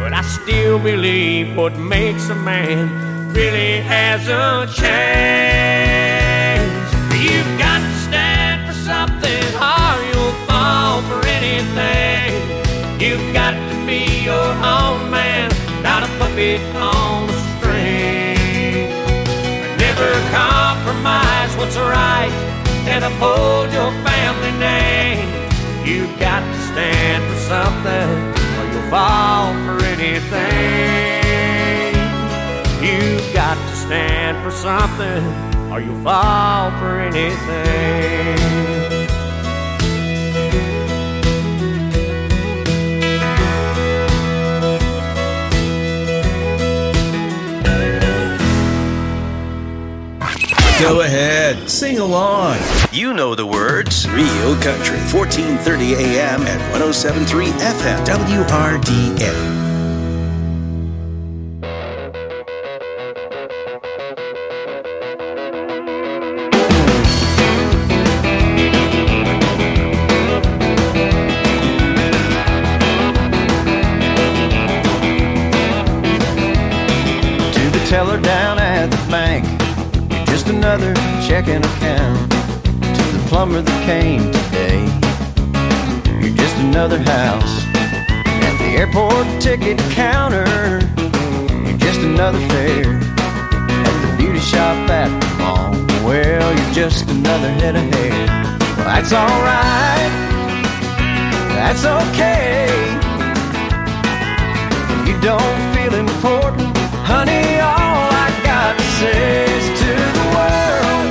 but I still believe what makes a man really hasn't changed. You've got to stand for something or you'll fall for anything. You've got to be your own man, not a puppet on a string. Never compromise what's right and uphold your family name. You've got to stand for something or you'll fall for anything. You've got to stand for something or you'll fall for anything. Go ahead, sing along. You know the words. Real Country, 1430 AM and 107.3 FM, WRDN. To the teller down at the bank, just another checking account. To the plumber that came today, you're just another house. At the airport ticket counter, you're just another fare. At the beauty shop at the mall, well, you're just another head of hair. Well, that's alright, that's okay. If you don't feel important, honey, all I got to say is to the world,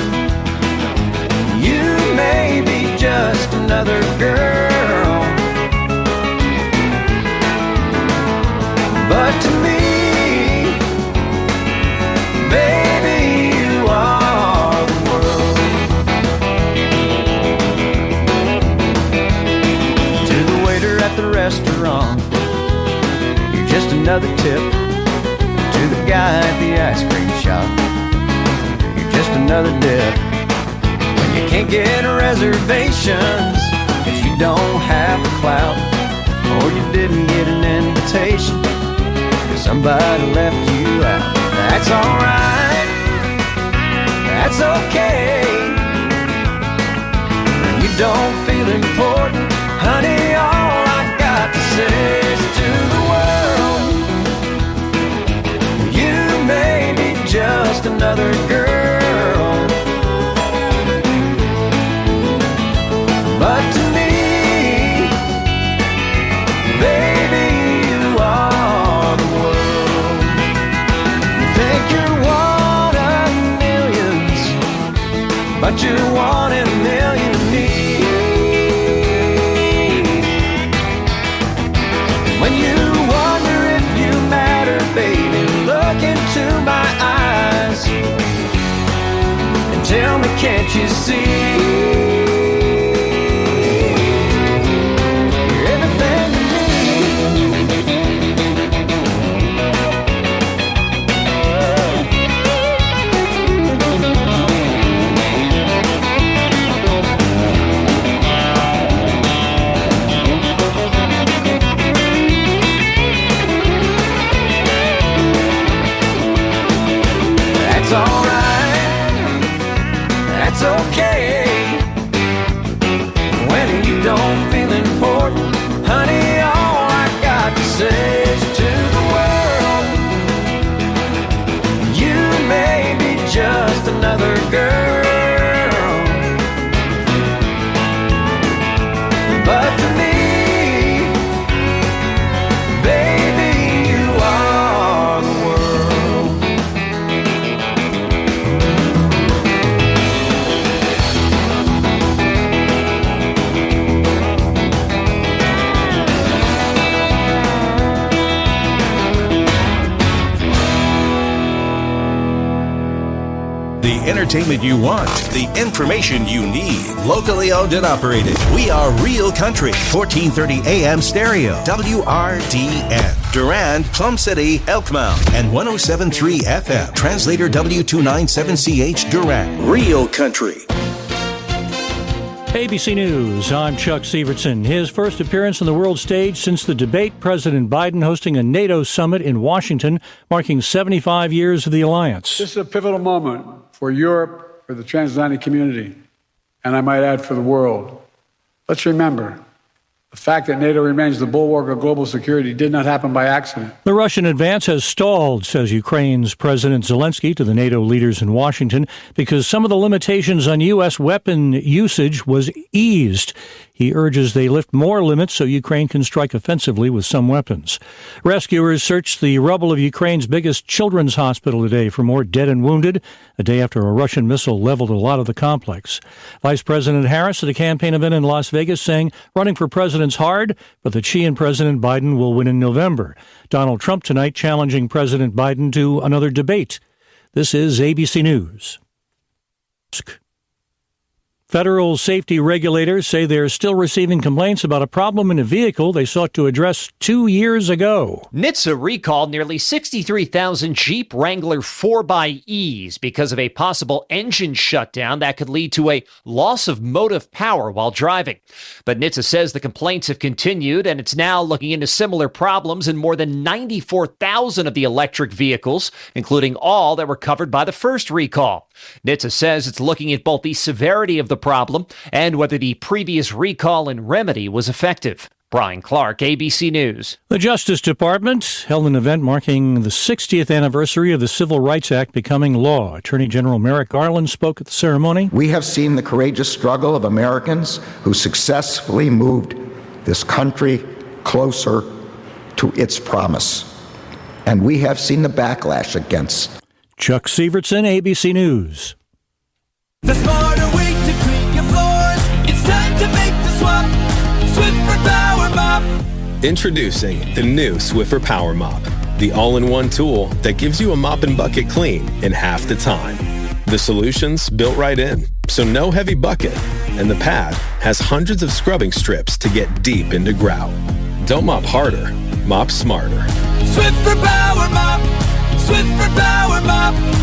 you may be just another girl, but to me, baby, you are the world. To the waiter at the restaurant, you're just another tip. To the guy at the ice cream shop, you're just another dip. When you can't get reservations, cause you don't have the clout, or you didn't get an invitation, cause somebody left you out. That's alright, that's okay. When you don't feel important, honey, all I got to say is to the world, maybe just another girl, but to me, baby, you are the world. You think you're one of millions, but you're one in a million to me. When you wonder if you matter, baby, look into my eyes and tell me, can't you see? You're everything to me. That's alright, that's okay. When you don't feel important, honey, all I got to say is to the world, you may be just another girl, but to me, baby, you are the world. The entertainment you want, the information you need. Locally owned and operated. We are Real Country, 1430 AM stereo, WRDN. Durand, Plum City, Elkmount, and 107.3 FM. Translator W297CH Durand. Real Country. ABC News, I'm Chuck Sievertson. His first appearance on the world stage since the debate, President Biden hosting a NATO summit in Washington, marking 75 years of the alliance. This is a pivotal moment for Europe, for the transatlantic community, and I might add for the world. Let's remember, the fact that NATO remains the bulwark of global security did not happen by accident. The Russian advance has stalled, says Ukraine's President Zelensky to the NATO leaders in Washington, because some of the limitations on U.S. weapon usage was eased. He urges they lift more limits so Ukraine can strike offensively with some weapons. Rescuers searched the rubble of Ukraine's biggest children's hospital today for more dead and wounded, a day after a Russian missile leveled a lot of the complex. Vice President Harris at a campaign event in Las Vegas saying running for president's hard, but that she and President Biden will win in November. Donald Trump tonight challenging President Biden to another debate. This is ABC News. Federal safety regulators say they're still receiving complaints about a problem in a vehicle they sought to address 2 years ago. NHTSA recalled nearly 63,000 Jeep Wrangler 4xEs because of a possible engine shutdown that could lead to a loss of motive power while driving. But NHTSA says the complaints have continued, and it's now looking into similar problems in more than 94,000 of the electric vehicles, including all that were covered by the first recall. NHTSA says it's looking at both the severity of the problem and whether the previous recall and remedy was effective. Brian Clark, ABC News. The Justice Department held an event marking the 60th anniversary of the Civil Rights Act becoming law. Attorney General Merrick Garland spoke at the ceremony. We have seen the courageous struggle of Americans who successfully moved this country closer to its promise. And we have seen the backlash against. Chuck Sievertson, ABC News. The smarter way to clean your floors. It's time to make the swap. Swiffer Power Mop. Introducing the new Swiffer Power Mop, the all-in-one tool that gives you a mop and bucket clean in half the time. The solution's built right in, so no heavy bucket, and the pad has hundreds of scrubbing strips to get deep into grout. Don't mop harder, mop smarter. Swiffer Power Mop. Swiffer Power Mop.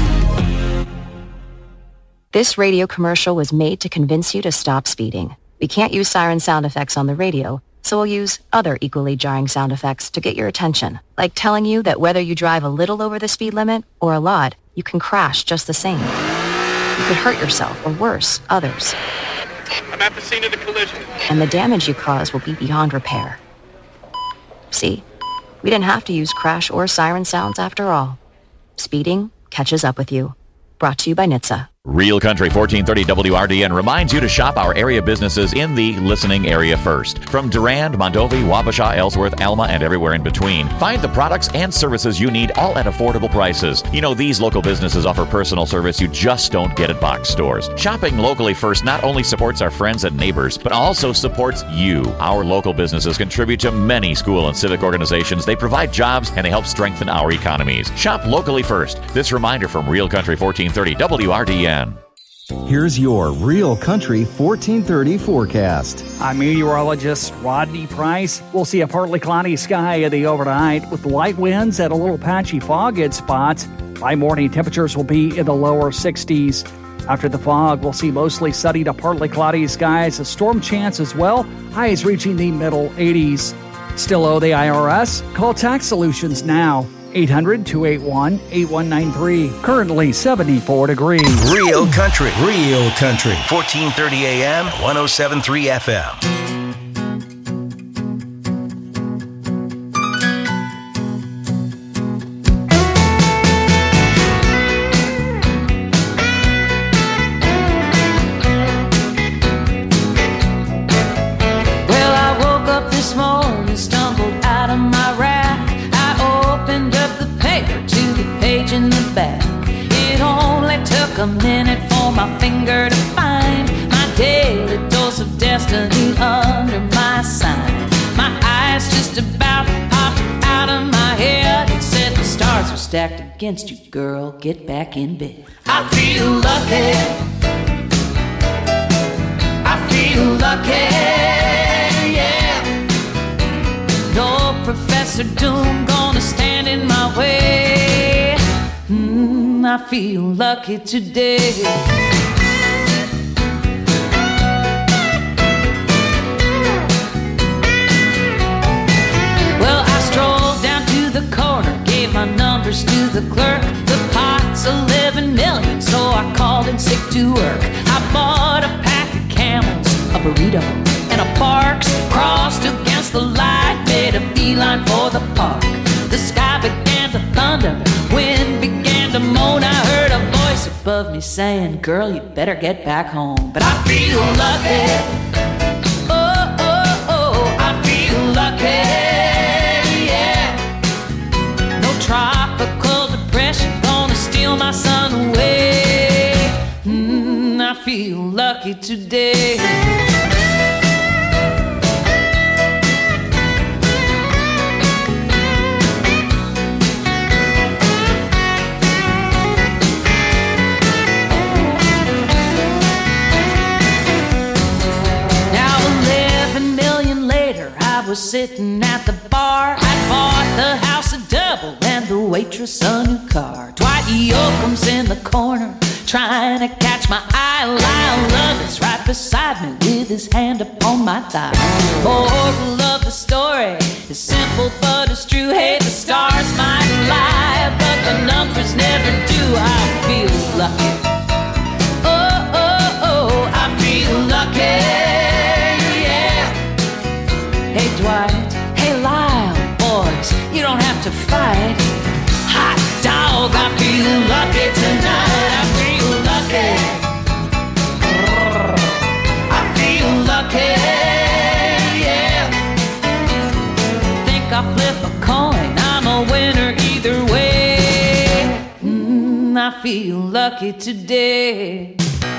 This radio commercial was made to convince you to stop speeding. We can't use siren sound effects on the radio, so we'll use other equally jarring sound effects to get your attention, like telling you that whether you drive a little over the speed limit or a lot, you can crash just the same. You could hurt yourself, or worse, others. I'm at the scene of the collision. And the damage you cause will be beyond repair. See? We didn't have to use crash or siren sounds after all. Speeding catches up with you. Brought to you by NHTSA. Real Country 1430 WRDN reminds you to shop our area businesses in the listening area first. From Durand, Mondovi, Wabasha, Ellsworth, Alma, and everywhere in between. Find the products and services you need, all at affordable prices. You know, these local businesses offer personal service you just don't get at box stores. Shopping locally first not only supports our friends and neighbors, but also supports you. Our local businesses contribute to many school and civic organizations. They provide jobs and they help strengthen our economies. Shop locally first. This reminder from Real Country 1430 WRDN. Here's your Real Country 1430 forecast. I'm meteorologist Rodney Price. We'll see a partly cloudy sky in the overnight with light winds and a little patchy fog in spots. By morning, temperatures will be in the lower 60s. After the fog, we'll see mostly sunny to partly cloudy skies, a storm chance as well, highs reaching the middle 80s. Still owe the IRS? Call Tax Solutions now. 800-281-8193. Currently 74 degrees. Real Country. Real Country. 1430 AM, 107.3 FM. Well, I woke up this morning, stumbled out of my rack. I opened up the paper to the page in the back. It only took a minute for my finger to find my daily dose of destiny under my sign. My eyes just about popped out of my head. It said the stars were stacked against you, girl. Get back in bed. I feel lucky. I feel lucky, yeah. No Professor Doom gonna stand in my way. I feel lucky today. the clerk, the pot's 11 million, so I called in sick to work. I bought a pack of Camels, a burrito, and a Parks. Crossed against the light, made a beeline for the park. The sky began to thunder, wind began to moan. I heard a voice above me saying, girl, you better get back home. But I feel lucky. Oh, oh, oh, I feel lucky. Yeah. No tropical depression gonna steal my sun away. I feel lucky today. Sitting at the bar, I bought the house a double and the waitress a new car. Dwight Yoakam's in the corner trying to catch my eye. Lyle Love is right beside me with his hand upon my thigh. Moral of the story is simple but it's true. Hey, the stars might lie, but the numbers never do. I feel lucky. Oh, oh, oh, I feel lucky. Hey Dwight, hey Lyle, boys, you don't have to fight. Hot dog, I feel lucky tonight. I feel lucky. I feel lucky, yeah. Think I'll flip a coin, I'm a winner either way. I feel lucky today.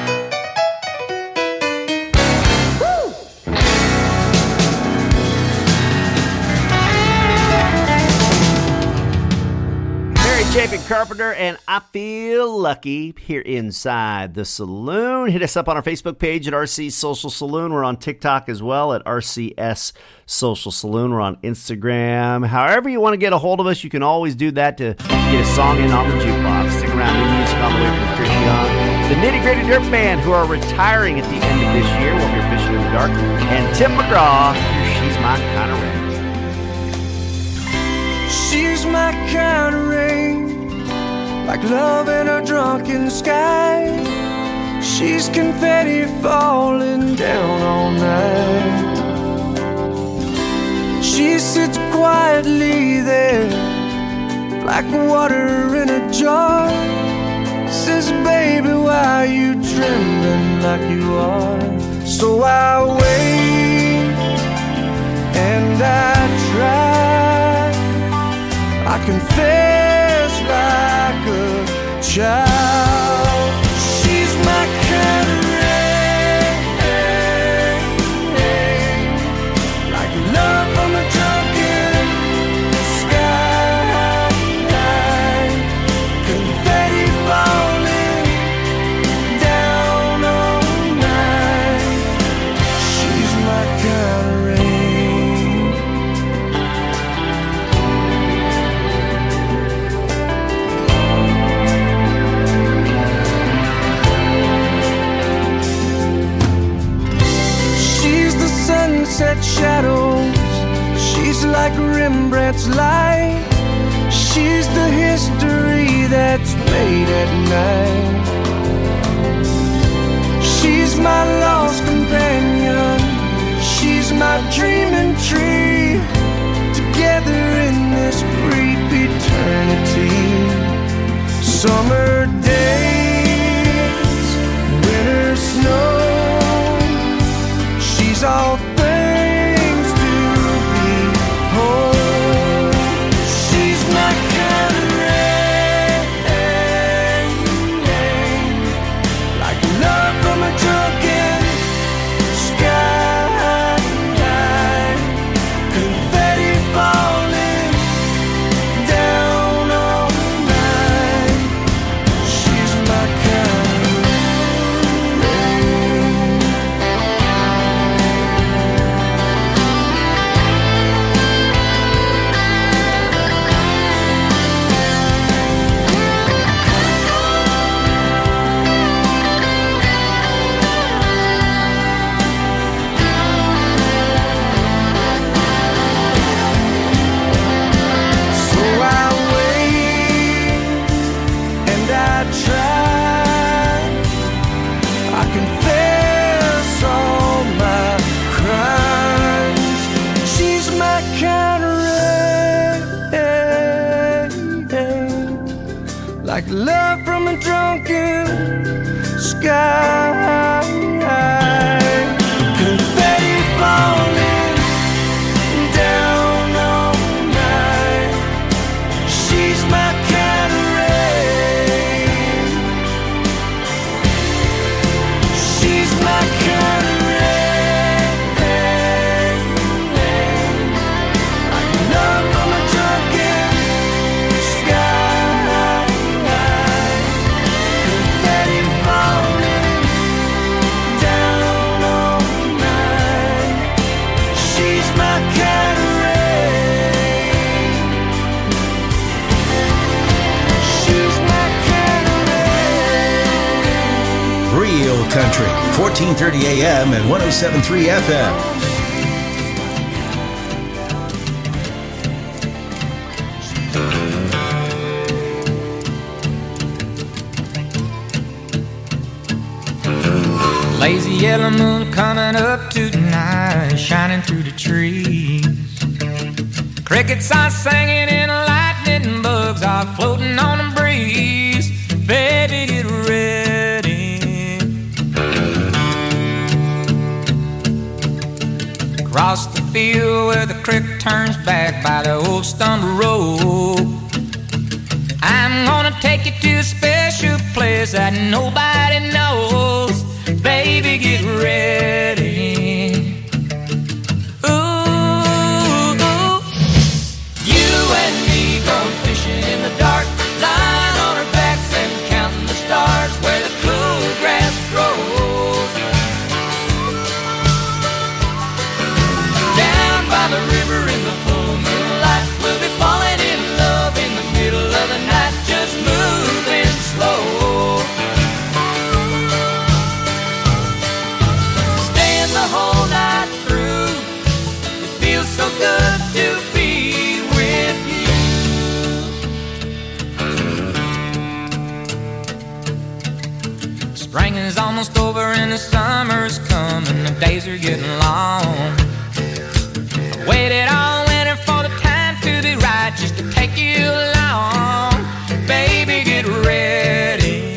Chapin Carpenter, and I feel lucky here inside the saloon. Hit us up on our Facebook page at RC Social Saloon. We're on TikTok as well at RCS Social Saloon. We're on Instagram. However you want to get a hold of us, you can always do that to get a song in on the jukebox. Stick around, new music on the way from Chris Young, the Nitty Gritty Dirt Band, who are retiring at the end of this year. We'll hear Fishing in the Dark, and Tim McGraw, She's My Kind of Rain. She's my kind of rain, like love in a drunken sky. She's confetti falling down all night. She sits quietly there, like water in a jar. Says, baby, why are you trembling like you are? So I wait and I try. I confess like a child. She's my kind of rain, like love from a drunken sky. Confetti falling down all night. She's my kind of rain. Sunset shadows, she's like Rembrandt's light. She's the history that's made at night. She's my lost companion, she's my dreaming tree. Together in this brief eternity. Summer days, winter snow, she's all things to behold. She's my kind of rain, like love from a drunken sky. like love from a drunken sky. Confetti falling down all night. She's my kind of rain. She's my kind of rain. Like love from a drunken sky. Confetti falling down all night. She's my kind of rain. She's my kind of rain. Real Country, 1430 AM and 107.3 FM. Lazy yellow moon coming up tonight, shining through the trees. Crickets are singing and lightning bugs are floating on the breeze. Baby, get ready. Across the field where the creek turns back by the old stone road, I'm gonna take you to a special place that nobody knows. Baby, get ready. Ooh, you and me going fishing in the dark, lying on our backs and counting the stars where the cool grass grows. Down by the river in the full moonlight, we'll be falling in love in the middle of the night, just moving slow. Staying the whole night through, it feels so good to be with you. Spring is almost over and the summer's coming, the days are getting long. I waited all winter for the time to be right, just to take you along. Baby, get ready.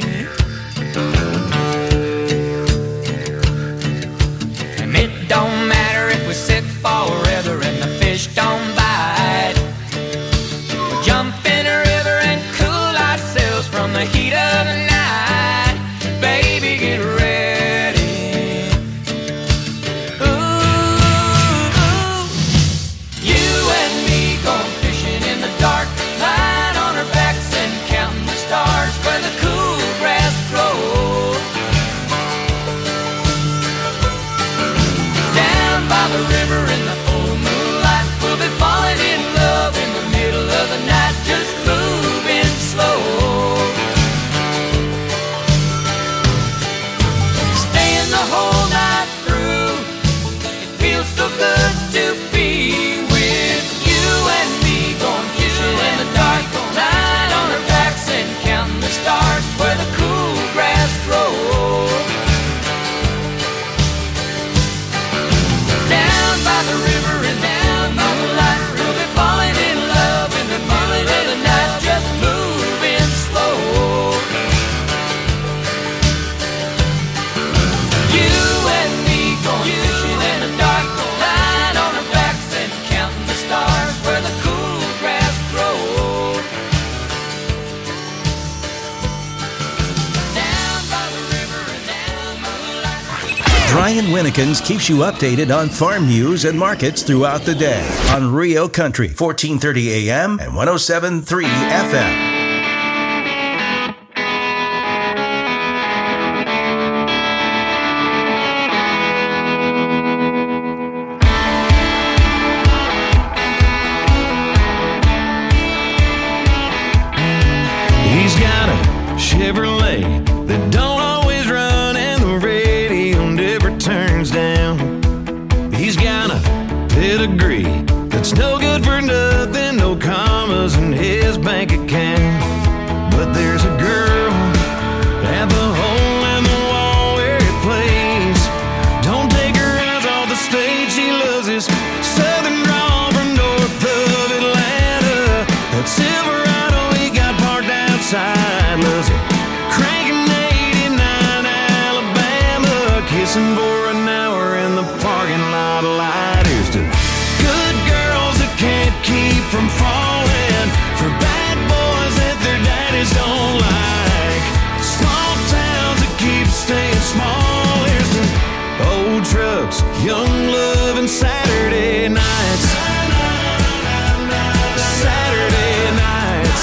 And it don't matter if we sit forever and the fish don't bite. We'll jump in the river and cool ourselves from the heat of the night. Baby, get ready. Ooh, you and me going fishing in the dark, lying on our backs and counting the stars where the cool grass grows. Down by the river in the full moonlight, we'll be falling in love in the middle of the night, just moving slow. Staying the whole night through, it feels so good to be with you and me going fishing in the dark, lying on our backs and counting the stars where the cool grass grows. Down by the river and down by the light, we'll be falling in love in the middle of the night, just moving slow. You and me going fishing in the dark, lying on our backs and counting the stars where the cool grass grows. Down by the river and down by the light. Brian Winnekins keeps you updated on farm news and markets throughout the day on Rio Country, 1430 AM and 107.3 FM. He's got a Chevrolet that don't always run and the radio never turns down. He's got a pedigree that's no good for nothing, no commas in his bank account. But there's a girl at the hole in the wall where it plays. Don't take her eyes off the stage, she loves this southern drawl from north of Atlanta. That Silverado he got parked outside kissing for an hour in the parking lot light. Here's to good girls that can't keep from falling, for bad boys that their daddies don't like, small towns that keep staying small. Here's to old trucks, young love, and Saturday nights. Saturday nights.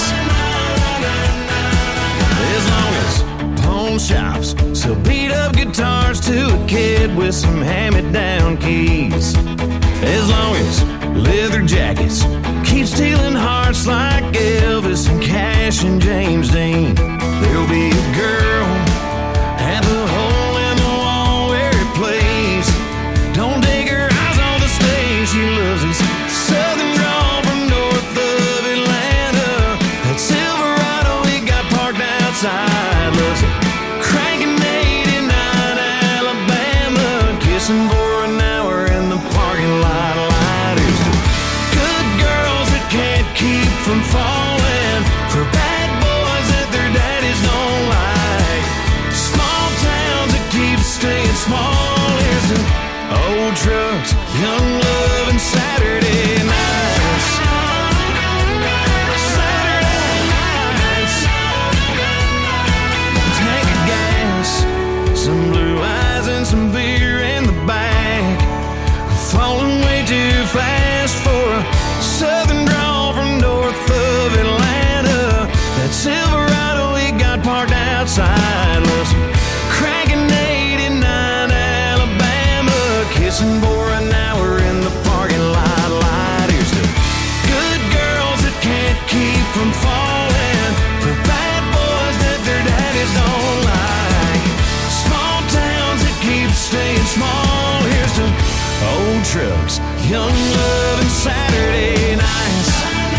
As long as pawn shops sell beat up guitars to a kid with some hand-me-down keys, as long as leather jackets keep stealing hearts like Elvis and Cash and James Dean, there'll be a girl at the hole in the wall where it plays. Don't take her eyes off the stage. She loves this southern drawl from north of Atlanta. That Silverado he got parked outside. Loves it cranking 89 Alabama, kissing for an hour in the parking lot. Lighters to good girls that can't keep from falling, for bad boys that their daddies don't like, small towns that keep staying small. Here's to old trucks, young love, and Saturday nights. Saturday nights. Tank of gas, some blue eyes, and some beer in the back. Falling way too fast for a southern drawl from north of Atlanta. That Silverado he got parked outside. Loves cranking 89 Alabama, kissing for an hour in the parking lot. Lighters to good girls that can't keep from falling, for bad boys that their daddies don't like, small towns that keep staying small. Here's to old trucks, young love, and Saturday nights.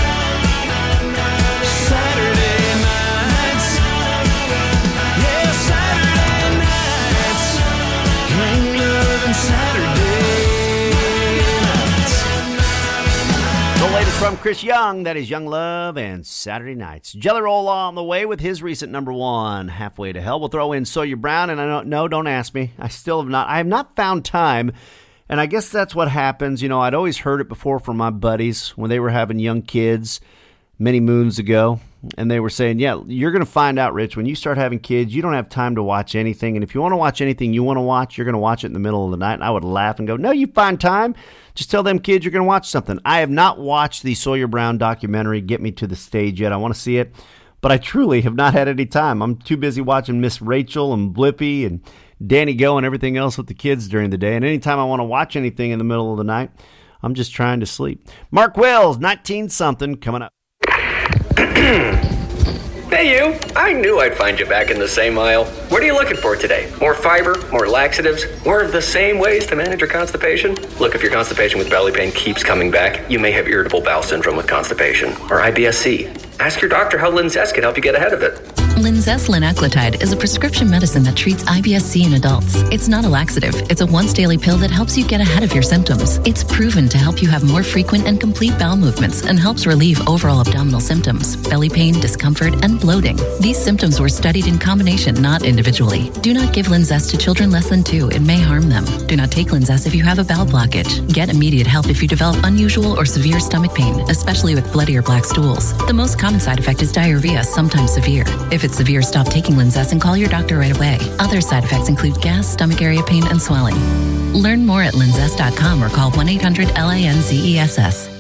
Saturday nights. Yeah, Saturday nights. Young love and Saturday nights. The latest from Chris Young, that is Young Love and Saturday Nights. Jelly Roll on the way with his recent number one, Halfway to Hell. We'll throw in Sawyer Brown, and don't ask me. I have not found time. And I guess that's what happens. You know, I'd always heard it before from my buddies when they were having young kids many moons ago. And they were saying, yeah, you're going to find out, Rich, when you start having kids, you don't have time to watch anything. And if you want to watch anything you want to watch, you're going to watch it in the middle of the night. And I would laugh and go, no, you find time. Just tell them kids you're going to watch something. I have not watched the Sawyer Brown documentary, Get Me to the Stage, yet. I want to see it. But I truly have not had any time. I'm too busy watching Miss Rachel and Blippi and Danny Go and everything else with the kids during the day. And anytime I want to watch anything in the middle of the night, I'm just trying to sleep. Mark Wills, 19-something, coming up. Hey you, I knew I'd find you back in the same aisle. What are you looking for today? More fiber, more laxatives, more of the same ways to manage your constipation? Look, if your constipation with belly pain keeps coming back, you may have irritable bowel syndrome with constipation, or IBS-C. Ask your doctor how Linzess can help you get ahead of it. Linzess linaclotide is a prescription medicine that treats IBS-C in adults. It's not a laxative. It's a once-daily pill that helps you get ahead of your symptoms. It's proven to help you have more frequent and complete bowel movements and helps relieve overall abdominal symptoms, belly pain, discomfort, and bloating. These symptoms were studied in combination, not individually. Do not give Linzess to children less than 2. It may harm them. Do not take Linzess if you have a bowel blockage. Get immediate help if you develop unusual or severe stomach pain, especially with bloody or black stools. The most common side effect is diarrhea, sometimes severe. If it's severe, stop taking Linzess and call your doctor right away. Other side effects include gas, stomach area pain, and swelling. Learn more at linzess.com or call 1-800-LINZESS.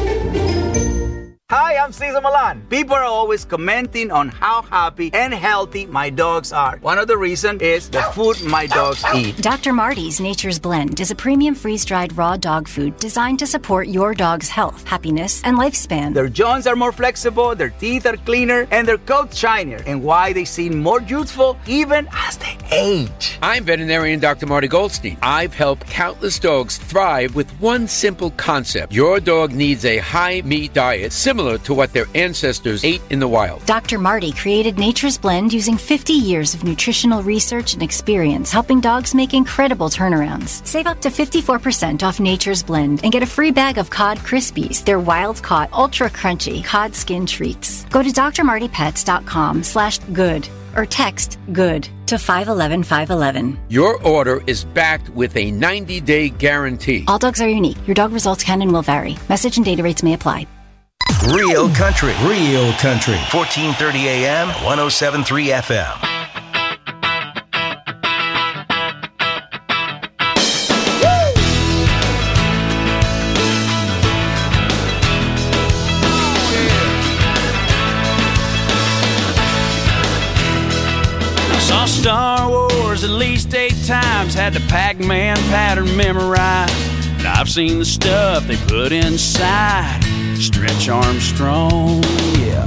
Hi, I'm Cesar Milan. People are always commenting on how happy and healthy my dogs are. One of the reasons is the food my dogs eat. Dr. Marty's Nature's Blend is a premium freeze-dried raw dog food designed to support your dog's health, happiness, and lifespan. Their joints are more flexible, their teeth are cleaner, and their coats shinier. And why they seem more youthful even as they age. I'm veterinarian Dr. Marty Goldstein. I've helped countless dogs thrive with one simple concept. Your dog needs a high-meat diet similar to what their ancestors ate in the wild. Dr. Marty created Nature's Blend using 50 years of nutritional research and experience, helping dogs make incredible turnarounds. Save up to 54% off Nature's Blend and get a free bag of Cod Krispies, their wild-caught, ultra-crunchy cod skin treats. Go to drmartypets.com/good. or text GOOD to 511-511. Your order is backed with a 90-day guarantee. All dogs are unique. Your dog results can and will vary. Message and data rates may apply. Real country. 1430 AM, 107.3 FM. Star Wars at least 8 times, had the Pac-Man pattern memorized. And I've seen the stuff they put inside Stretch Armstrong, yeah.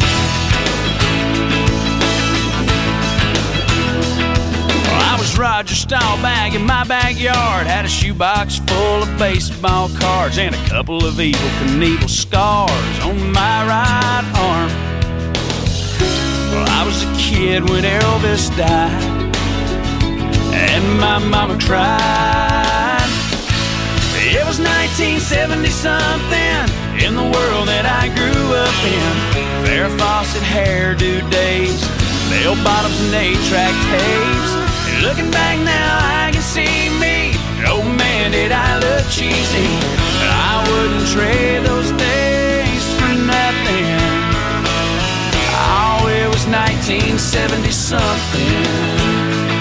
Well, I was Roger Staubach in my backyard, had a shoebox full of baseball cards and a couple of Evel Knievel scars on my right arm. Well, I was a kid when Elvis died, and my mama cried. It was 1970-something in the world that I grew up in. Farrah Fawcett hairdo days, bell bottoms and 8-track tapes. And looking back now, I can see me. Oh man, did I look cheesy. But I wouldn't trade those days for nothing. Oh, it was 1970-something.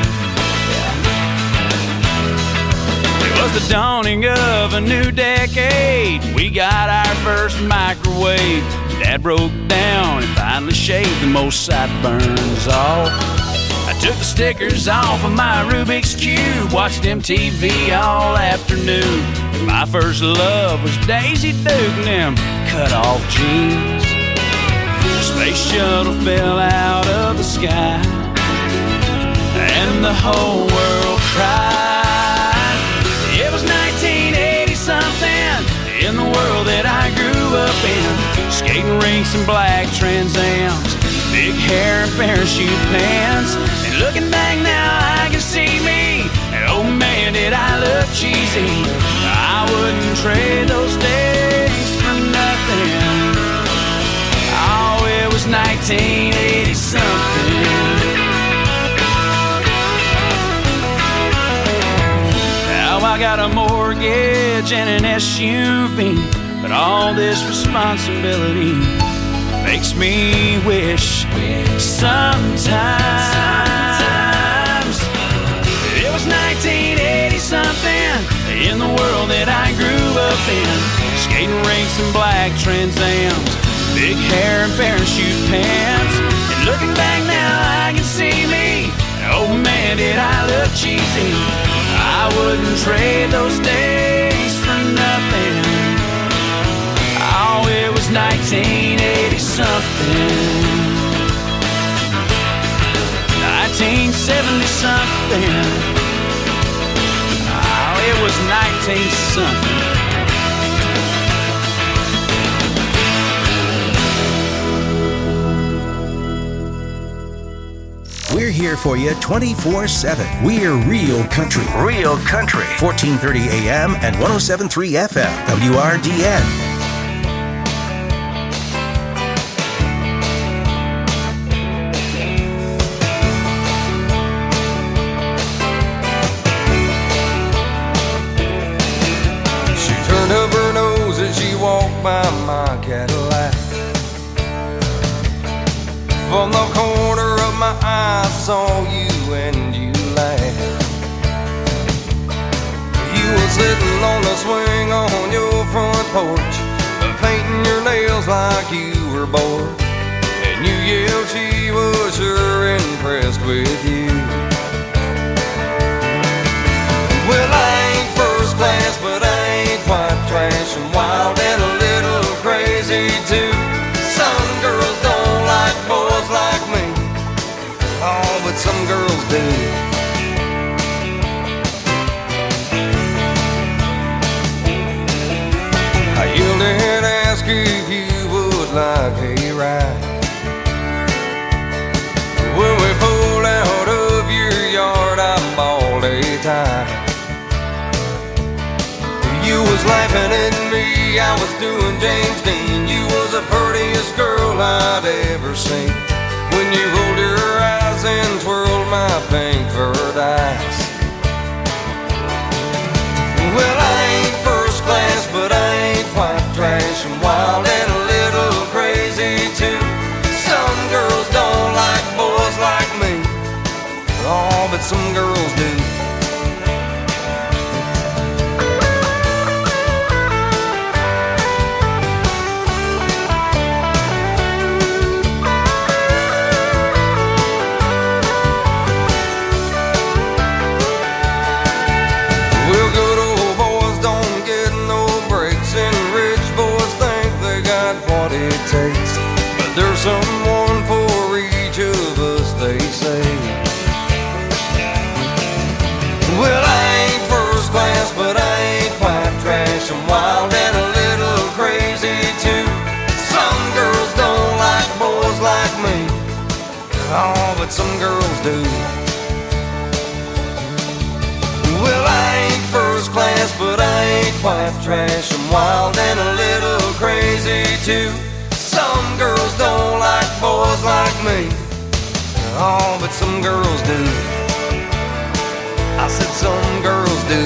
It was the dawning of a new decade. We got our first microwave. Dad broke down and finally shaved the most sideburns off. I took the stickers off of my Rubik's Cube, watched MTV all afternoon. My first love was Daisy Duke and them cut-off jeans. The space shuttle fell out of the sky, and the whole world cried. It was 1980-something in the world that I grew up in. Skating rinks and black Trans Ams, big hair and parachute pants. And looking back now, I can see me. And oh man, did I look cheesy. I wouldn't trade those days for nothing. Oh, it was 1980-something. I got a mortgage and an SUV, but all this responsibility makes me wish sometimes it was 1980-something in the world that I grew up in. Skating rinks and black Trans Ams, big hair and parachute pants. And looking back now, I can see me. Oh man, did I look cheesy. I wouldn't trade those days for nothing. Oh, it was 1980-something. 1970-something. Oh, it was 19-something. We're here for you 24/7. We're Real Country. Real Country. 1430 AM and 107.3 FM. WRDN. She turned up her nose as she walked by my Cadillac. From the corner of my eye, I saw you and you laughed. You were sitting on the swing on your front porch, painting your nails like you were bored. And you yelled she was sure impressed with you. Well, I ain't first class, but I ain't white trash. I'm wild and a little crazy too. Some girls don't like boys like me. Oh, but some girls do. I yelled and asked if you would like a ride. When we pulled out of your yard, I bawled a tie. You was laughing at me, I was doing James Dean. You was the prettiest girl I'd ever seen. When you rolled your eyes and there's someone for each of us, they say. Well, I ain't first class, but I ain't quite trash. I'm wild and a little crazy too. Some girls don't like boys like me. Oh, but some girls do. Well, I ain't first class, but I ain't quite trash. I'm wild and a little crazy too. Some girls don't like boys like me. Oh, but some girls do. I said some girls do.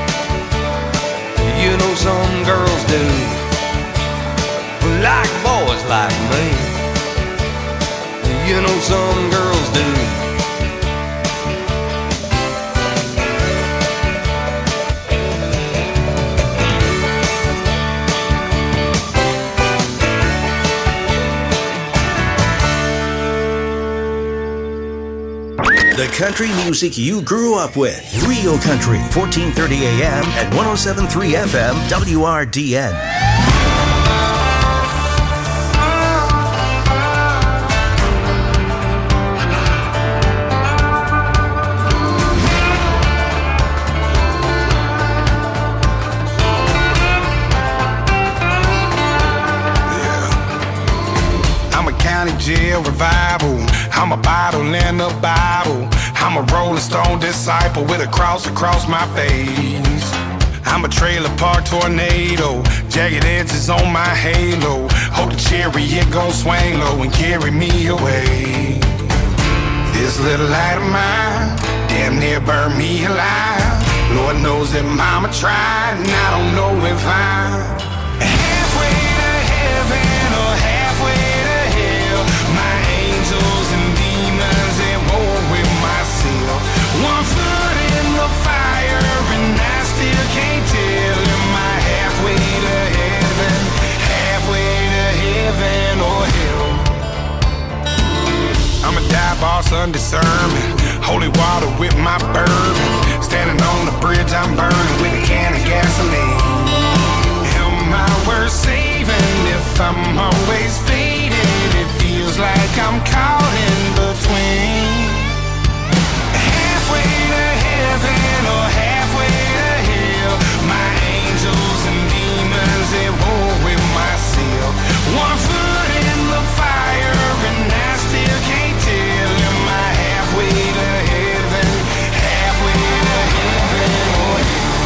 You know some girls do. Like boys like me. You know some girls do. The country music you grew up with. Real Country, 1430 AM and 107.3 FM, WRDN. I'm a county jail revival. I'm a bottle in a Bible. I'm a Rolling Stone disciple with a cross across my face. I'm a trailer park tornado, jagged edges on my halo. Hope the chariot gon' swing low and carry me away. This little light of mine damn near burned me alive. Lord knows that mama tried, and I don't know if I'm halfway to heaven or halfway to hell. My angels and demons at war with myself. One foot in the fire and I still can't tell. Am I halfway to heaven, halfway to heaven or hell? I'm a dive boss undiscernment, holy water with my bourbon. Standing on the bridge I'm burning with a can of gasoline. Am I worth saving if I'm always faded? It feels like I'm caught in between. Halfway to heaven or halfway to hell. My angels and demons at war with myself. One foot in the fire and I still can't tell. Am I halfway to heaven, halfway to heaven or hell?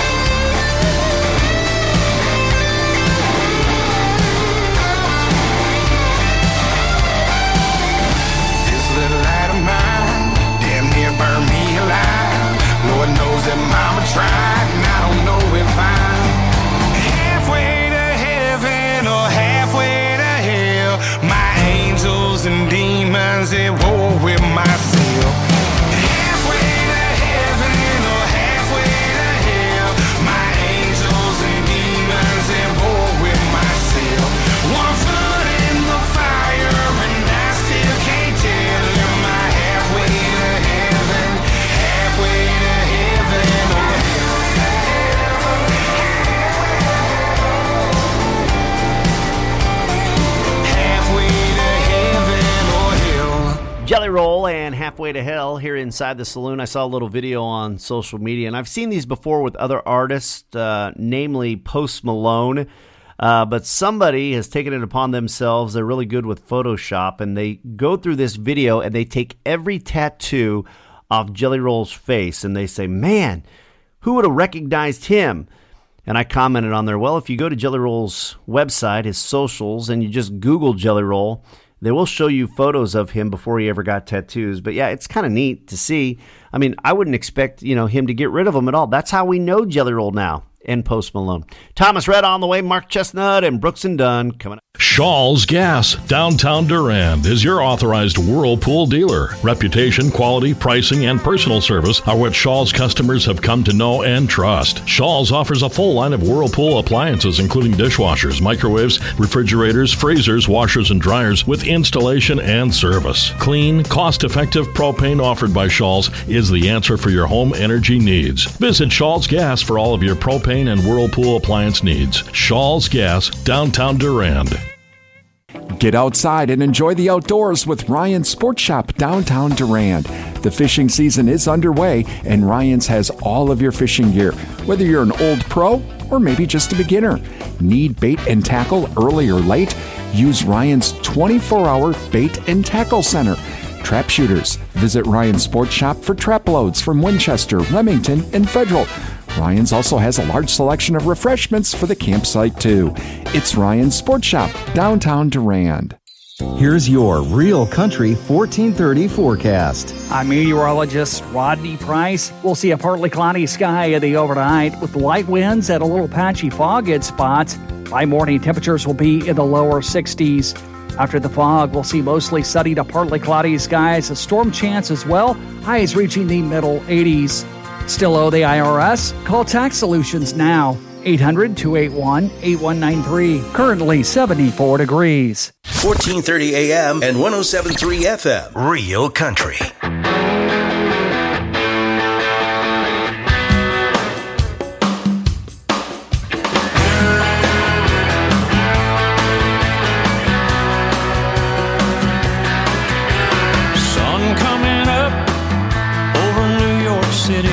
This little light of mine damn near burned me alive. Lord knows that mama tried, and I don't know if I'm halfway to heaven or halfway to hell. My angels and demons at war with myself. Halfway to heaven or halfway to hell. My angels and demons at war with myself. One foot in the fire and I still can't tell. Am I halfway to heaven, halfway to heaven or hell? Halfway to heaven or hell. Jelly Roll and Halfway to Hell here inside the saloon. I saw a little video on social media, and I've seen these before with other artists, namely Post Malone. But somebody has taken it upon themselves. They're really good with Photoshop, and they go through this video and they take every tattoo off Jelly Roll's face, and they say, man, who would have recognized him? And I commented on there, well, if you go to Jelly Roll's website, his socials, and you just Google Jelly Roll, they will show you photos of him before he ever got tattoos. But yeah, it's kind of neat to see. I mean, I wouldn't expect, him to get rid of them at all. That's how we know Jelly Roll now and Post Malone. Thomas Rhett on the way, Mark Chestnut and Brooks and Dunn coming up. Shaw's Gas, downtown Durand, is your authorized Whirlpool dealer. Reputation, quality, pricing, and personal service are what Shaw's customers have come to know and trust. Shaw's offers a full line of Whirlpool appliances, including dishwashers, microwaves, refrigerators, freezers, washers, and dryers with installation and service. Clean, cost-effective propane offered by Shaw's is the answer for your home energy needs. Visit Shaw's Gas for all of your propane and Whirlpool appliance needs. Shaw's Gas, downtown Durand. Get outside and enjoy the outdoors with Ryan's Sports Shop downtown Durand. The fishing season is underway, and Ryan's has all of your fishing gear, whether you're an old pro or maybe just a beginner. Need bait and tackle early or late? Use Ryan's 24-hour bait and tackle center. Trap shooters, visit Ryan's Sports Shop for trap loads from Winchester, Remington, and Federal. Ryan's also has a large selection of refreshments for the campsite, too. It's Ryan's Sports Shop, downtown Durand. Here's your Real Country 1430 forecast. I'm meteorologist Rodney Price. We'll see a partly cloudy sky in the overnight with light winds and a little patchy fog at spots. By morning, temperatures will be in the lower 60s. After the fog, we'll see mostly sunny to partly cloudy skies, a storm chance as well, highs reaching the middle 80s. Still owe the IRS? Call Tax Solutions now. 800-281-8193. Currently 74 degrees. 1430 AM and 107.3 FM. Real Country. Sun coming up over New York City.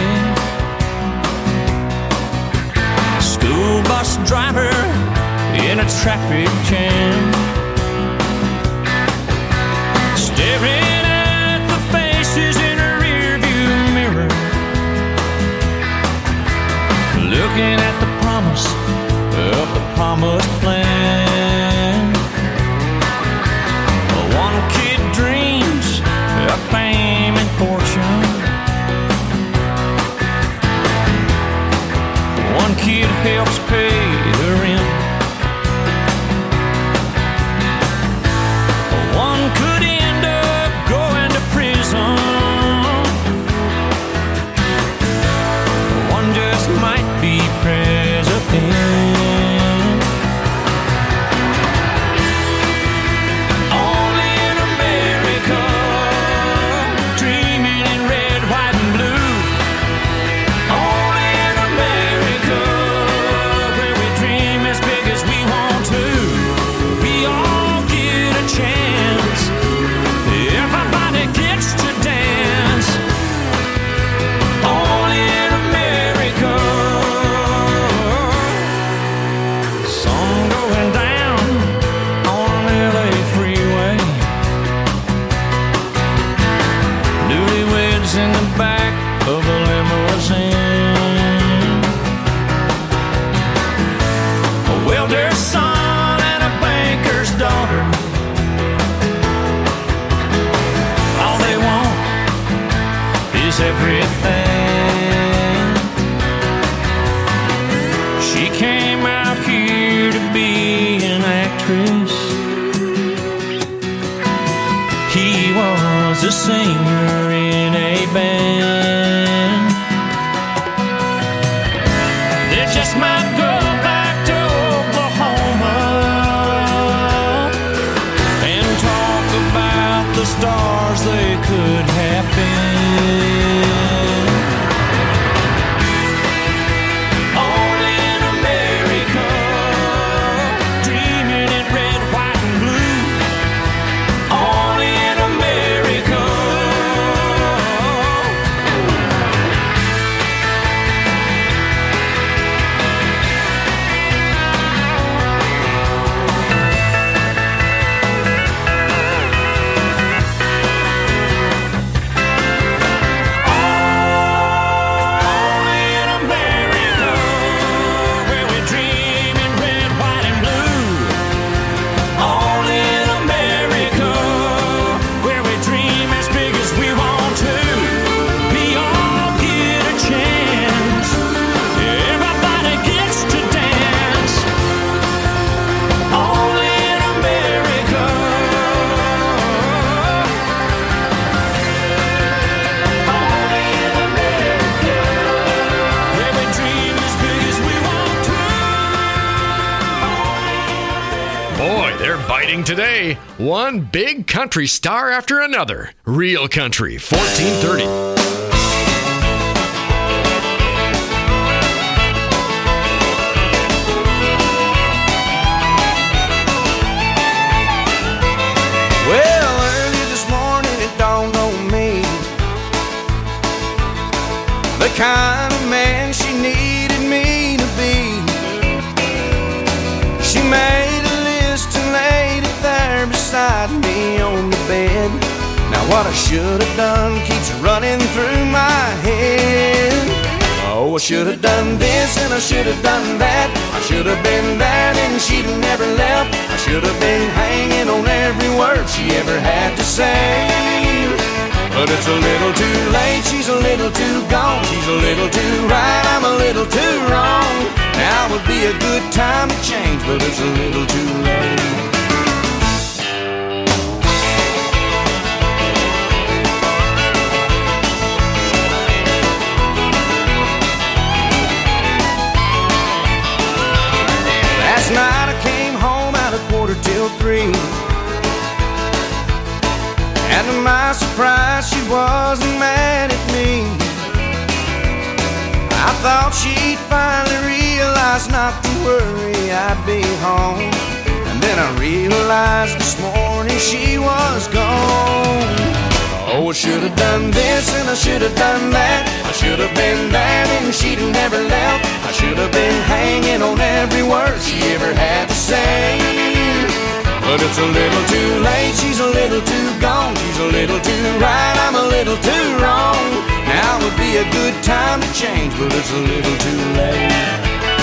School bus driver in a traffic jam, staring at the faces in a rearview mirror, looking at the promise of the promised plan. One kid dreams of fame and fortune. One kid helps pay the rent. One could end up going to prison. One just might be president. Only in America, dreaming in red, white, and blue. Only in America, where we dream as big as we want to. We all get a chance. Everybody gets to dance. Only in America. Sun going down on LA freeway. Newlyweds in the back of a limousine. A welder's son and a banker's daughter. All they want is everything. She came out here to be an actress. He was a singer in a band. They just might go back to Oklahoma and talk about the stars they could have been. Only in America, dreaming in red, white, and blue. Only in America. Today, one big country star after another. Real Country 1430. beside me on the bed. Now what I should have done keeps running through my head. Oh, I should have done this and I should have done that. I should have been there and she'd have never left. I should have been hanging on every word she ever had to say. But it's a little too late, she's a little too gone. She's a little too right, I'm a little too wrong. Now would be a good time to change, but it's a little too late. Last night I came home at 2:45. And to my surprise, she wasn't mad at me. I thought she'd finally realize not to worry, I'd be home. And then I realized this morning she was gone. Oh, I should have done this and I should have done that. I should have been there and she'd have never left. I should have been hanging on every word she ever had to say. But it's a little too late, she's a little too gone. She's a little too right, I'm a little too wrong. Now would be a good time to change, but it's a little too late.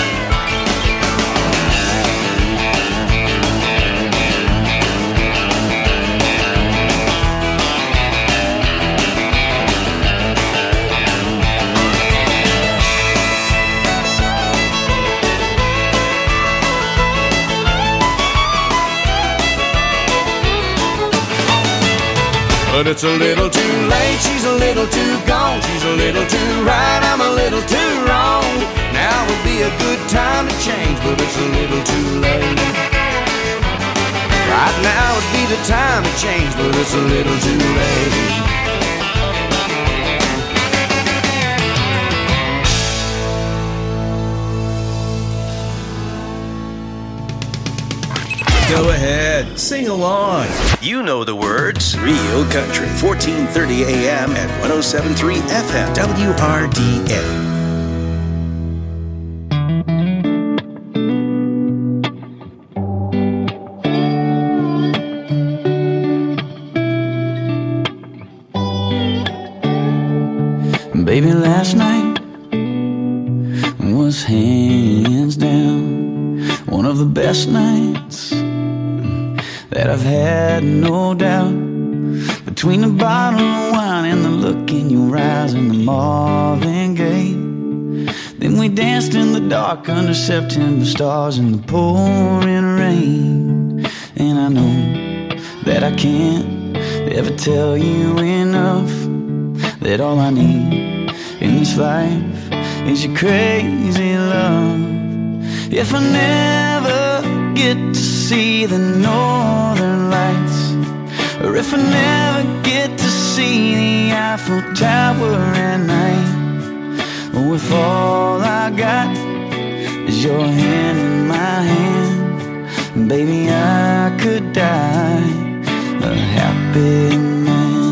But it's a little too late, she's a little too gone. She's a little too right, I'm a little too wrong. Now would be a good time to change, but it's a little too late. Right now would be the time to change, but it's a little too late. Go ahead, sing along. You know the words. Real Country, 1430 AM and 107.3 FM, WRDN. Baby, last night was hands down one of the best nights that I've had, no doubt. Between the bottle of wine and the look in your eyes and the Marvin Gaye, then we danced in the dark under September stars in the pouring rain. And I know that I can't ever tell you enough that all I need in this life is your crazy love. If I never get to see the northern lights, or if I never get to see the Eiffel Tower at night, or if all I got is your hand in my hand, baby, I could die a happy man.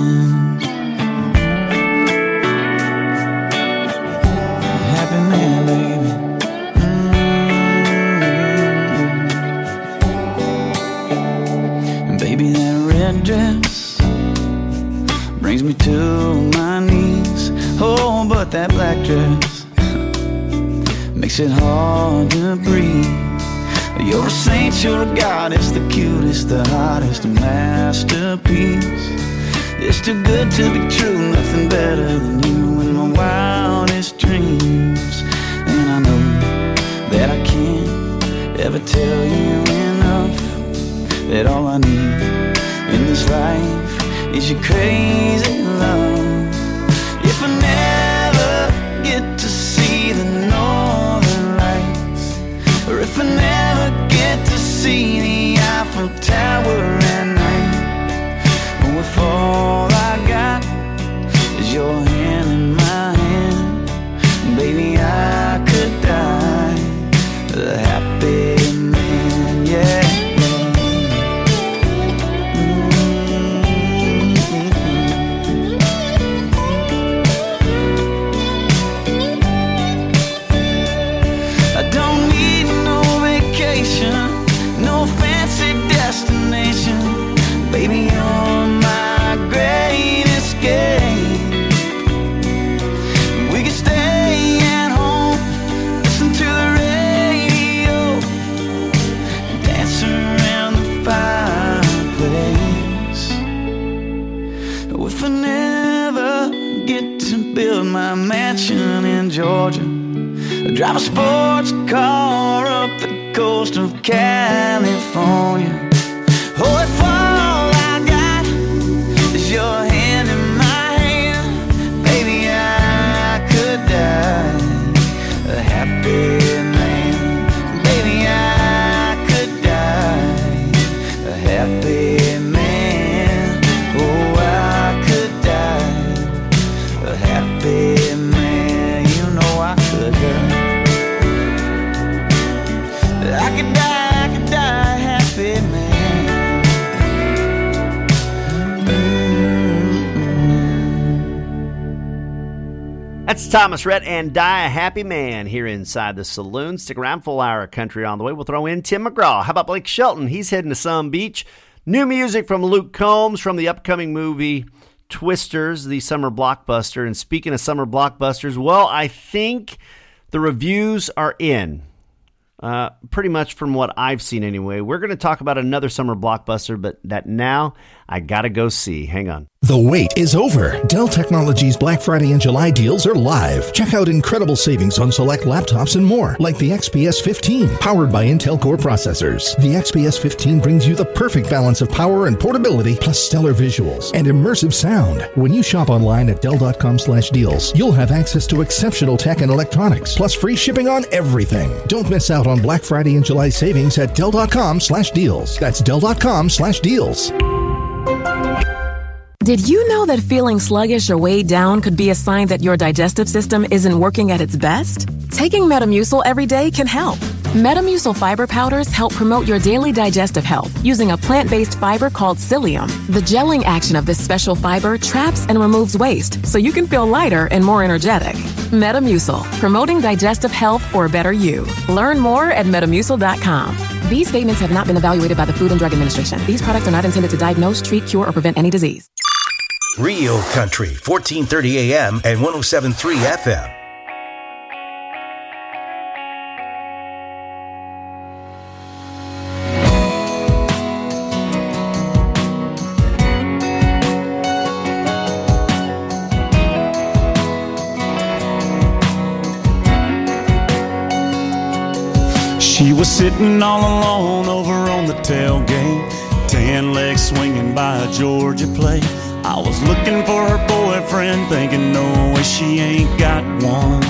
Dress brings me to my knees. Oh, but that black dress makes it hard to breathe. You're a saint, you're a goddess, the cutest, the hottest, a masterpiece. It's too good to be true, nothing better than you in my wildest dreams. And I know that I can't ever tell you enough that all I need in this life is your crazy love. If I never get to see the northern lights, or if I never get to see the Eiffel Tower at night, or if all I got is your hand in my hand, baby, I could die a happy man, yeah. if I never get to build my mansion in Georgia, I drive a sports car up the coast of California. Oh, if all I got is your hand in my hand, baby, I could die a happy man. Baby, I could die a happy man. Oh, I could die a happy man. You know I could die. I could die a happy man. That's Thomas Rhett and Die a Happy Man here inside the saloon. Stick around, full hour of country on the way. We'll throw in Tim McGraw. How about Blake Shelton? He's heading to Some Beach. New music from Luke Combs from the upcoming movie Twisters, the summer blockbuster. And speaking of summer blockbusters, well, I think the reviews are in. Pretty much from what I've seen anyway. We're going to talk about another summer blockbuster, but that now I got to go see. Hang on. The wait is over. Dell Technologies Black Friday and July deals are live. Check out incredible savings on select laptops and more, like the XPS 15, powered by Intel Core processors. The XPS 15 brings you the perfect balance of power and portability, plus stellar visuals and immersive sound. When you shop online at Dell.com/deals, you'll have access to exceptional tech and electronics, plus free shipping on everything. Don't miss out on Black Friday and July savings at Dell.com/deals. That's Dell.com/deals. Did you know that feeling sluggish or weighed down could be a sign that your digestive system isn't working at its best? Taking Metamucil every day can help. Metamucil fiber powders help promote your daily digestive health using a plant-based fiber called psyllium. The gelling action of this special fiber traps and removes waste so you can feel lighter and more energetic. Metamucil, promoting digestive health for a better you. Learn more at Metamucil.com. These statements have not been evaluated by the Food and Drug Administration. These products are not intended to diagnose, treat, cure, or prevent any disease. Real Country, 1430 AM and 107.3 FM. She was sitting all alone over on the tailgate, tan legs swinging by a Georgia plate. I was looking for her boyfriend, thinking no way she ain't got one.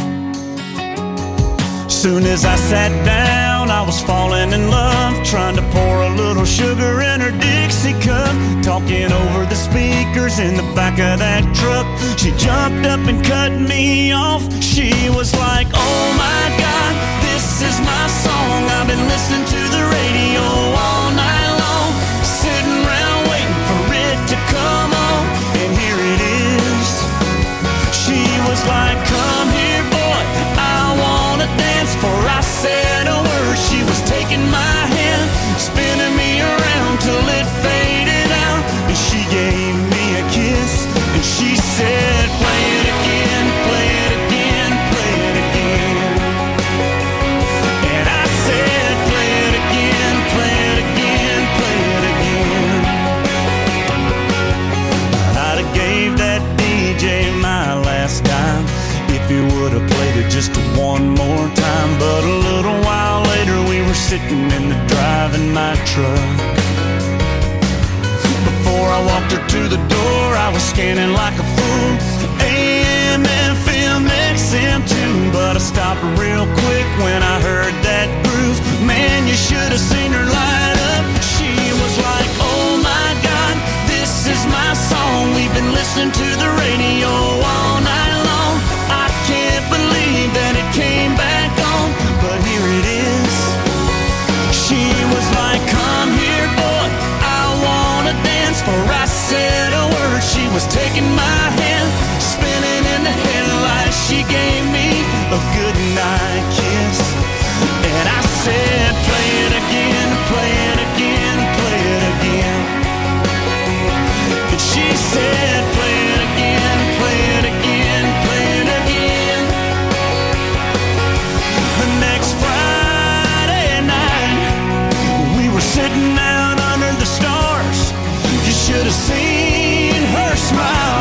Soon as I sat down, I was falling in love, trying to pour a little sugar in her Dixie cup, talking over the speakers in the back of that truck. She jumped up and cut me off. She was like, oh my God, this is my song. I've been listening to the radio all night long, sitting around waiting for it to come on, and here it is. She was like, come here boy, I wanna dance. Before I said a word, she was taking my hand, spinning me around till it faded out, and she gave me a kiss, and she said, play it again, play it again, play it again. And I said, play it again, play it again, play it again. I'd have gave that DJ my last dime if he would have played it just one more time. But a little while later we were sitting in the driving my truck. Before I walked her to the door, I was scanning like a fool, AM, FM, XM too. But I stopped real quick when I heard that groove. Man, you should have seen her light up. She was like, oh my God, this is my song. We've been listening to the radio all night long. I can't believe that it came back on, but here it is. She was like, come here boy, I wanna dance. For I said a word, she was taking my hand, spinning in the headlights. She gave me a goodnight kiss, and I said, play it again, play it again, play it again. And she said, play it again, play it again, play it again. The next Friday night, we were sitting out under the stars. You should have seen her smile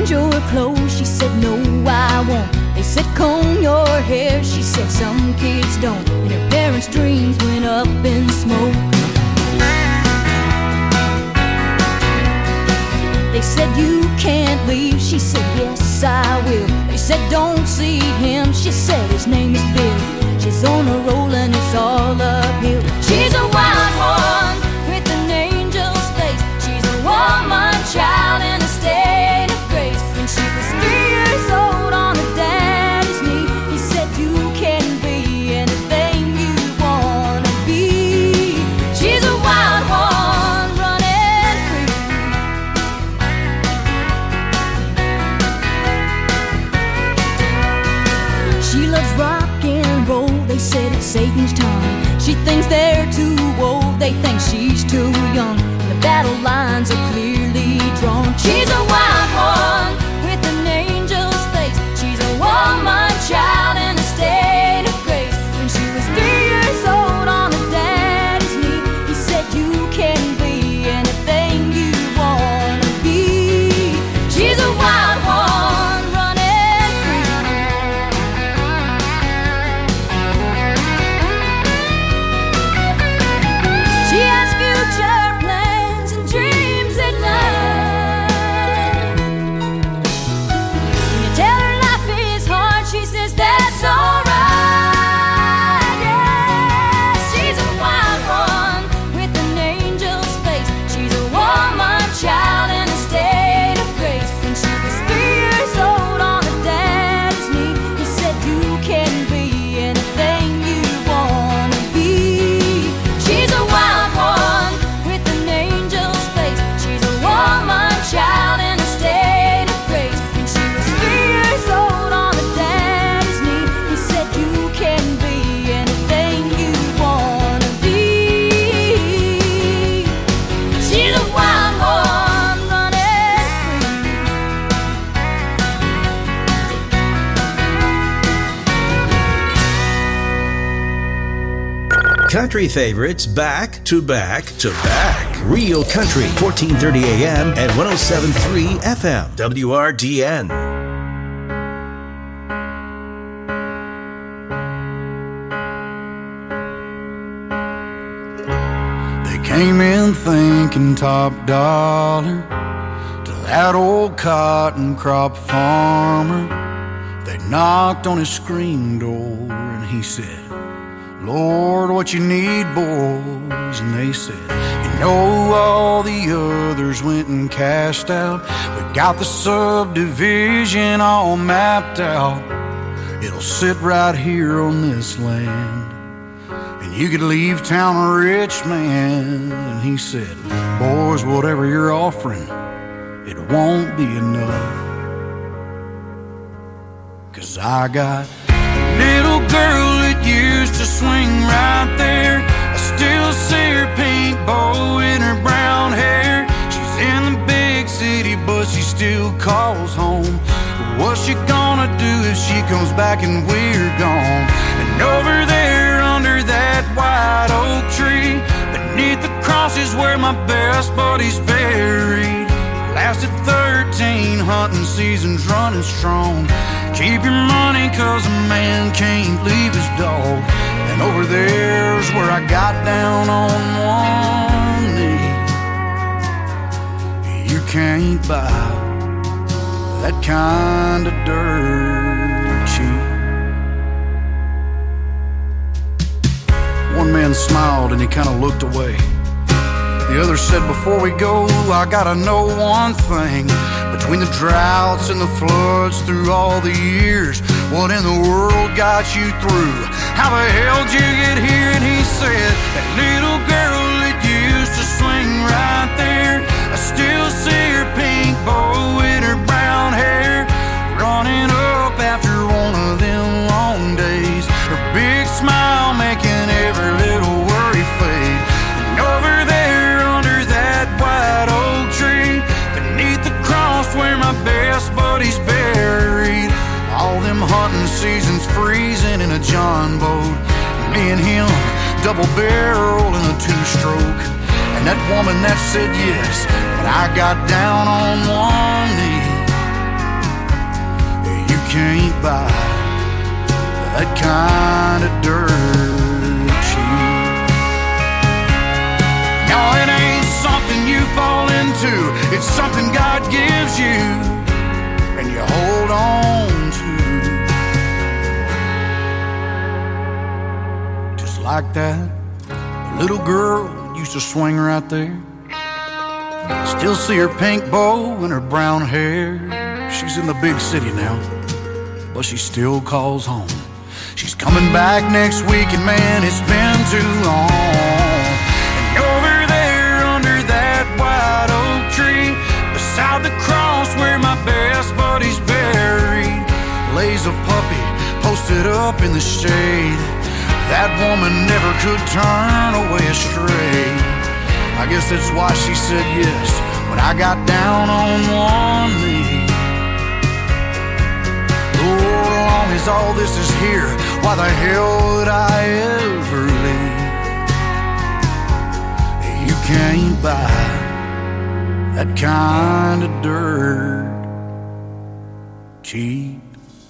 change your clothes? She said, no, I won't. They said, comb your hair. She said, some kids don't. And her parents' dreams went up in smoke. They said, you can't leave. She said, yes, I will. They said, don't see him. She said, his name is Bill. She's on a roll and it's all uphill. She's a wild one with an angel's face. She's a woman child in a state of grace. When she was 3 years old on her daddy's knee, he said, you can be anything you wanna be. She's a wild one running free. She loves rock and roll. They said it's Satan's tongue. She thinks they're too old. They think she's too young. The battle lines are clearly drawn. She's a wild one with an angel's face. She's a woman child in a state of grace. When she was 3 years old on her daddy's knee, he said, you can be anything you wanna be. She's a wild one running free. She has future plans and dreams at night. When you tell her life is hard, she says that's alright. Yeah, she's a wild one with an angel's face. She's a woman child in a state of grace. When she was 3 years old on her daddy's knee, he said, you can be anything you wanna be. She's a wild one with an angel's face. She's a woman child in a state of grace. When she was 3 years old on her daddy's knee, he said, you can be anything you wanna be. She's a wild one running Country favorites back to back to back. Real Country, 1430 AM and 107.3 FM. WRDN. They came in thinking top dollar to that old cotton crop farmer. They knocked on his screen door and he said, Lord, what you need, boys? And they said, you know all the others went and cashed out. We got the subdivision all mapped out. It'll sit right here on this land, and you could leave town a rich man. And he said, boys, whatever you're offering, it won't be enough. 'Cause I got a little girl that used to swing right there. I still see her pink bow in her brown hair. She's in the big city, but she still calls home. What's she gonna do if she comes back and we're gone? And over there under that white oak tree, beneath the cross is where my best buddy's buried. Lasted 13 hunting seasons running strong. Keep your money 'cause a man can't leave his dog. And over there's where I got down on one knee. You can't buy that kind of dirt cheap. One man smiled and he kind of looked away. The other said, before we go, I gotta know one thing. Between the droughts and the floods through all the years, what in the world got you through? How the hell did you get here? And he said, that little girl that used to swing right there, I still see her pink bow in her brown hair, running up after one of them long days. Her big smile making every little worry fade. And over there under that white oak tree, beneath the cross where my best buddy's buried, all them hunting seasons freezing in a John boat, me and him double barrel in a two-stroke. And that woman that said yes, but I got down on one knee. buy that kind of dirt cheap. No, it ain't something you fall into. It's something God gives you and you hold on to. Just like that little girl used to swing right there. Still see her pink bow and her brown hair. She's in the big city now, but she still calls home. She's coming back next week, and man, it's been too long. And over there under that white oak tree, beside the cross where my best buddy's buried, lays a puppy posted up in the shade. That woman never could turn away astray. I guess that's why she said yes when I got down on one knee. Oh, as long as all this is here, why the hell would I ever leave? You can't buy that kind of dirt cheap.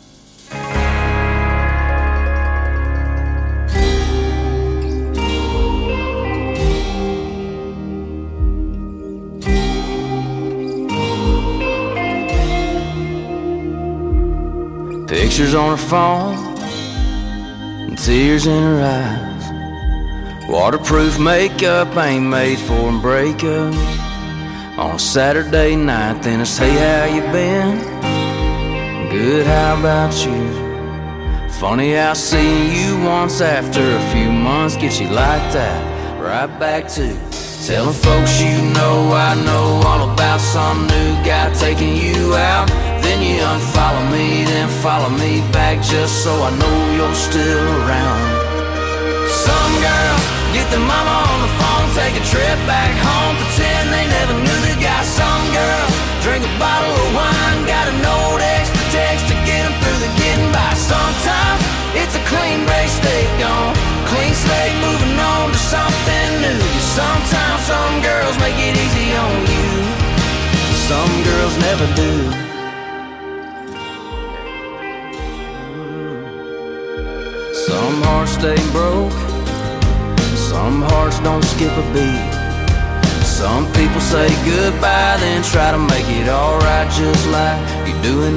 Pictures on her phone and tears in her eyes. Waterproof makeup ain't made for breakup. On a Saturday night, then it's hey, how you been? Good, how about you? Funny how seeing you once after a few months gets you like that. Right back to telling folks you know I know all about some new guy taking you out. Then you unfollow me, then follow me back just so I know you're still around. Some girls get their mama on the phone, take a trip back home, pretend they never knew the guy. Some girls drink a bottle of wine, got a note, extra text to get them through the getting by. Sometimes it's a clean break, stay gone, clean slate, moving on to something new. Sometimes some girls make it easy on you, some girls never do. Some hearts stay broke, some hearts don't skip a beat. Some people say goodbye, then try to make it alright just like you're doing